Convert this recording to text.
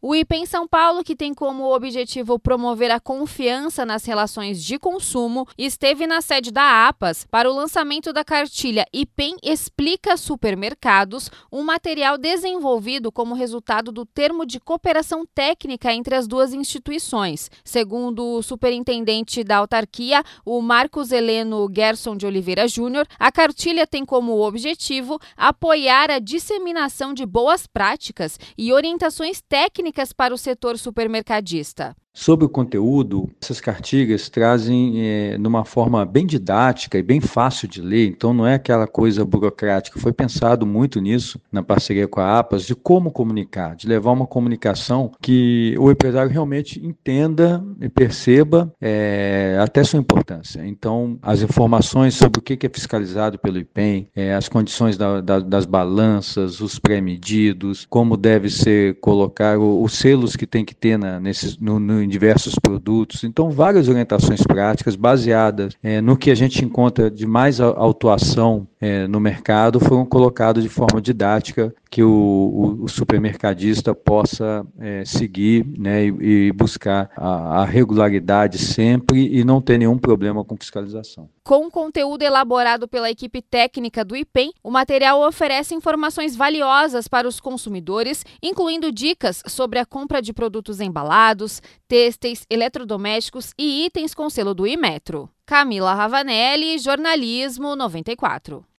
O IPEM São Paulo, que tem como objetivo promover a confiança nas relações de consumo, esteve na sede da APAS para o lançamento da cartilha IPEM Explica Supermercados, um material desenvolvido como resultado do termo de cooperação técnica entre as duas instituições. Segundo o superintendente da autarquia, o Marcos Heleno Gerson de Oliveira Júnior, a cartilha tem como objetivo apoiar a disseminação de boas práticas e orientações técnicas para o setor supermercadista. Sobre o conteúdo, essas cartilhas trazem de uma forma bem didática e bem fácil de ler, então não é aquela coisa burocrática. Foi pensado muito nisso, na parceria com a APAS, de como comunicar, de levar uma comunicação que o empresário realmente entenda e perceba até sua importância. Então, as informações sobre o que é fiscalizado pelo IPEM, as condições das balanças, os pré-medidos, como deve ser colocar os selos que tem que ter em diversos produtos. Então, várias orientações práticas baseadas no que a gente encontra de mais autuação no mercado foram colocadas de forma didática que o supermercadista possa seguir, né, e buscar a regularidade sempre e não ter nenhum problema com fiscalização. Com conteúdo elaborado pela equipe técnica do IPEM, o material oferece informações valiosas para os consumidores, incluindo dicas sobre a compra de produtos embalados, têxteis, eletrodomésticos e itens com selo do Inmetro. Camila Ravanelli, Jornalismo 94.